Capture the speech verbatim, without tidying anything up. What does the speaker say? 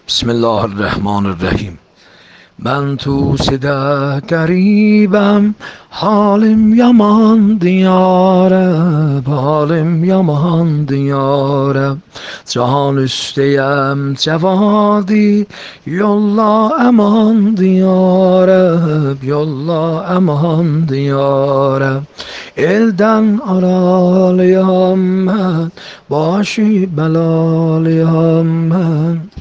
بسم الله الرحمن الرحیم. من تو سده گریبم، حالم yaman diyarım, halim yaman diyarım. Can üsteyem cevadi, yolla eman diyarım, yolla eman diyarım. Elden aralıyam ben, başı belalıyam ben.